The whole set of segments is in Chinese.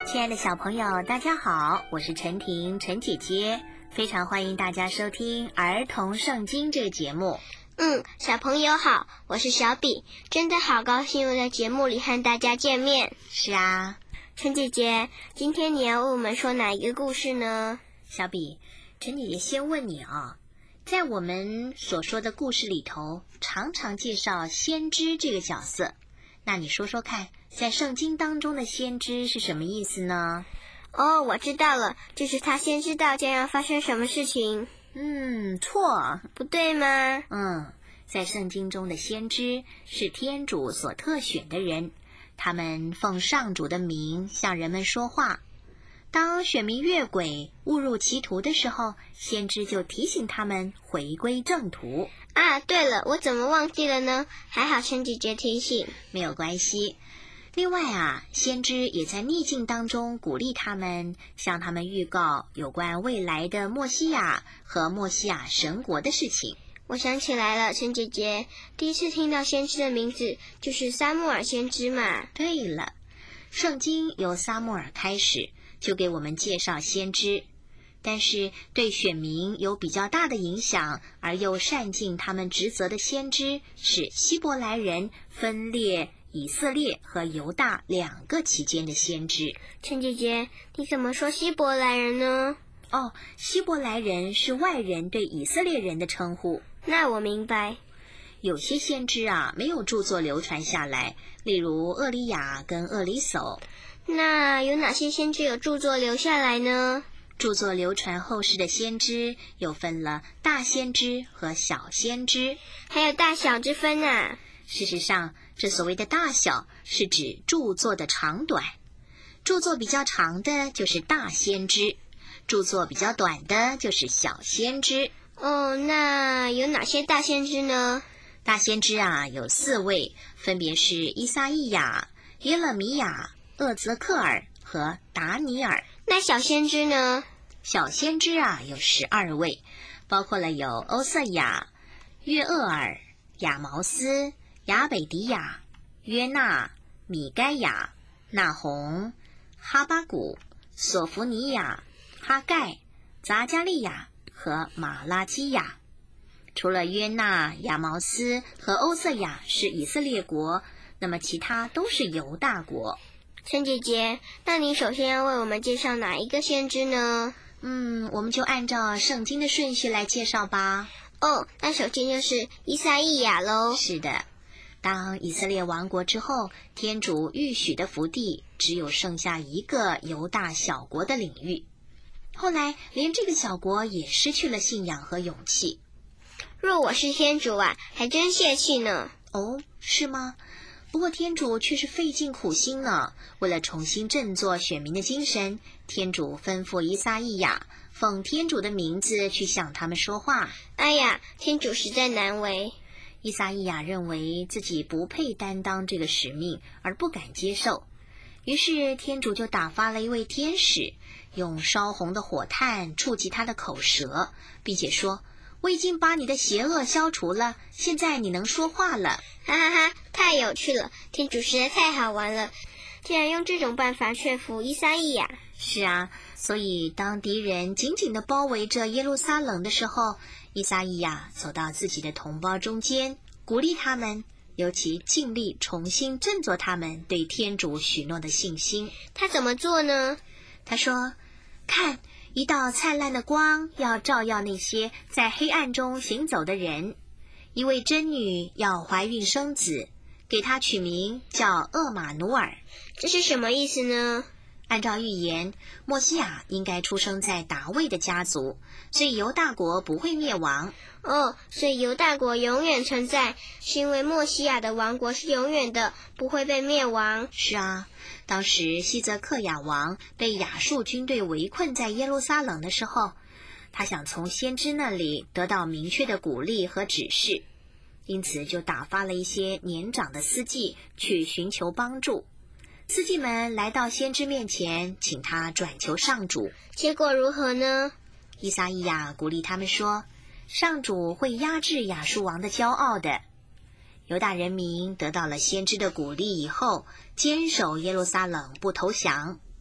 亲爱的小朋友，大家好，我是陈婷，陈姐姐，非常欢迎大家收听儿童圣经这个节目。 小朋友好，我是小比，真的好高兴又在节目里和大家见面。 是啊， 陈姐姐，今天你要为我们说哪一个故事呢？ 小比，陈姐姐先问你啊，在我们所说的故事里头，常常介绍先知这个角色，那你说说看，在圣经当中的先知是什么意思呢？ 哦，我知道了，就是他先知道将要发生什么事情。 错， 不对吗？ 在圣经中的先知是天主所特选的人，他们奉上主的名向人们说话。当选民越轨误入歧途的时候，先知就提醒他们回归正途。 啊，对了，我怎么忘记了呢？还好陈姐姐提醒。 没有关系。另外啊，先知也在逆境当中鼓励他们，向他们预告有关未来的默西亚和默西亚神国的事情。 我想起来了，陈姐姐，第一次听到先知的名字就是撒母耳先知嘛。 对了，圣经由撒母耳开始，就给我们介绍先知，但是对选民有比较大的影响而又善尽他们职责的先知是希伯来人分裂以色列和犹大两个期间的先知。 陈姐姐，你怎么说希伯来人呢？ 希伯来人是外人对以色列人的称呼。 那我明白。 有些先知啊，没有著作流传下来，例如厄里亚跟厄里叟。 那有哪些先知有著作留下来呢？ 著作流传后世的先知又分了大先知和小先知， 还有大小之分啊。 事实上，这所谓的大小是指著作的长短，著作比较长的就是大先知，著作比较短的就是小先知。 那有哪些大先知呢？ 大先知啊，有4位，分别是以撒意亚、耶勒米亚、厄泽克尔和达尼尔。 那小先知呢？ 小先知啊，有12位，包括了有欧瑟雅、约厄尔、亚毛斯、亚北迪亚、约纳、米该亚、纳洪、哈巴谷、索弗尼亚、哈盖、杂加利亚和马拉基亚。除了约纳、亚毛斯和欧瑟雅是以色列国，那么其他都是犹大国。 陈姐姐，那你首先要为我们介绍哪一个先知呢？ 我们就按照圣经的顺序来介绍吧。 那首先就是以撒意亚咯。 是的，当以色列亡国之后，天主预许的福地只有剩下一个犹大小国的领域。后来连这个小国也失去了信仰和勇气。 若我是天主啊，还真泄气呢。 是吗？不过天主却是费尽苦心呢。为了重新振作选民的精神，天主吩咐以撒意亚奉天主的名字去向他们说话。 哎呀，天主实在难为。 以撒意亚认为自己不配担当这个使命，而不敢接受。于是天主就打发了一位天使，用烧红的火炭触及他的口舌，并且说，我已经把你的邪恶消除了，现在你能说话了。 哈哈哈，太有趣了，天主实在太好玩了，竟然用这种办法说服以撒意亚。 是啊，所以当敌人紧紧地包围着耶路撒冷的时候，以撒意亚走到自己的同胞中间，鼓励他们，尤其尽力重新振作他们对天主许诺的信心。 他怎么做呢？ 他说，看，一道灿烂的光要照耀那些在黑暗中行走的人，一位真女要怀孕生子，给她取名叫厄玛努尔。 这是什么意思呢？ 按照预言，默西亚应该出生在达味的家族，所以犹大国不会灭亡。 所以犹大国永远存在，是因为默西亚的王国是永远的，不会被灭亡。 是啊，当时西泽克亚王被亚述军队围困在耶路撒冷的时候，他想从先知那里得到明确的鼓励和指示，因此就打发了一些年长的司祭去寻求帮助。司祭们来到先知面前，请他转求上主。 结果如何呢？ 以撒意亚鼓励他们说，上主会压制亚述王的骄傲的。犹大人民得到了先知的鼓励以后，坚守耶路撒冷不投降。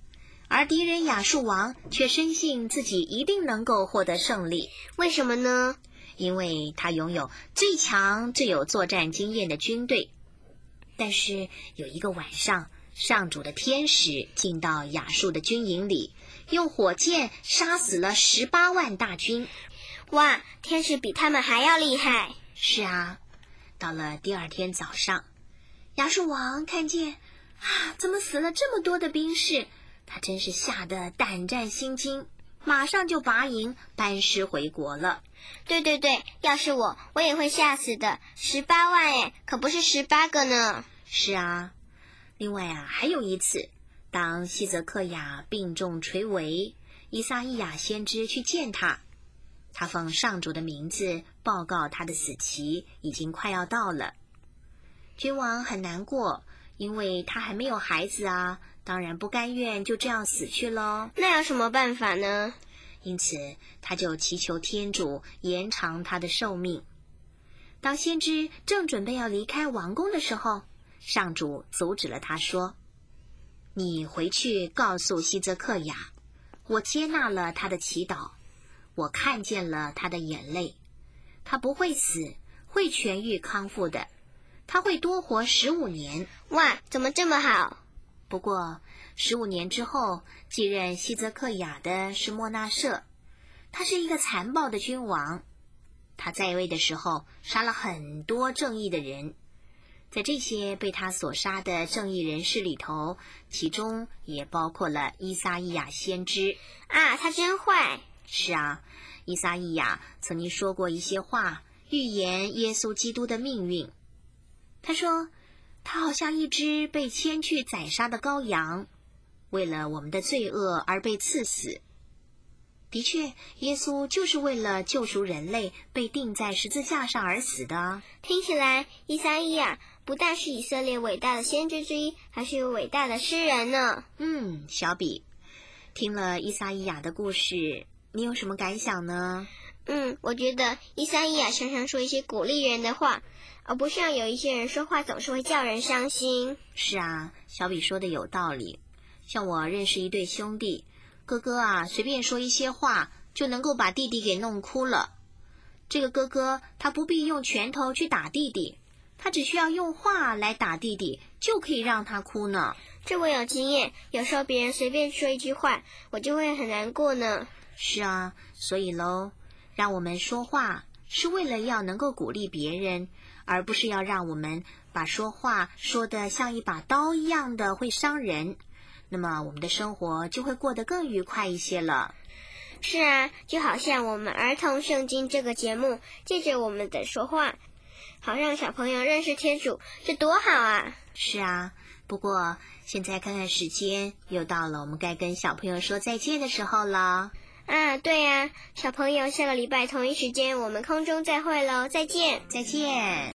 而敌人亚述王却深信自己一定能够获得胜利。 为什么呢？ 因为他拥有最强、最有作战经验的军队。但是有一个晚上，上主的天使进到亚述的军营里，用火箭杀死了18万大军。 哇，天使比他们还要厉害。 是啊，到了第二天早上，亚述王看见怎么死了这么多的兵士，他真是吓得胆战心惊，马上就拔营班师回国了。 对，要是我也会吓死的。18万耶，可不是18个呢。 是啊，另外还有一次，当希泽克雅病重垂危，以撒意亚先知去见他，他奉上主的名字报告他的死期已经快要到了。君王很难过，因为他还没有孩子啊，当然不甘愿就这样死去咯。 那有什么办法呢？ 因此他就祈求天主延长他的寿命。当先知正准备要离开王宫的时候，上主阻止了他，说：你回去告诉希泽克雅，我接纳了他的祈祷，我看见了他的眼泪，他不会死，会痊愈康复的，他会多活15年。 哇，怎么这么好？ 不过15年之后，继任希泽克雅的是默纳舍，他是一个残暴的君王。他在位的时候杀了很多正义的人，在这些被他所杀的正义人士里头，其中也包括了伊撒意亚先知。 他真坏。 是啊，伊撒意亚曾经说过一些话，预言耶稣基督的命运。他说，他好像一只被牵去宰杀的羔羊，为了我们的罪恶而被刺死。的确，耶稣就是为了救赎人类被钉在十字架上而死的。 听起来伊撒意亚不但是以色列伟大的先知之一，还是有伟大的诗人呢。 小比，听了伊撒意亚的故事，你有什么感想呢？ 我觉得伊撒意亚常常说一些鼓励人的话，而不像有一些人说话总是会叫人伤心。 是啊，小比说的有道理。像我认识一对兄弟，哥哥随便说一些话就能够把弟弟给弄哭了。这个哥哥他不必用拳头去打弟弟，他只需要用话来打弟弟，就可以让他哭呢。 这我有经验，有时候别人随便说一句话，我就会很难过呢。 是啊，所以咯，让我们说话是为了要能够鼓励别人，而不是要让我们把说话说得像一把刀一样的会伤人，那么我们的生活就会过得更愉快一些了。 是啊，就好像我们儿童圣经这个节目，借着我们的说话，好让小朋友认识天主，这多好啊。 是啊，不过现在看看时间，又到了我们该跟小朋友说再见的时候了。 对啊，小朋友，下个礼拜同一时间我们空中再会咯，再见。 再见。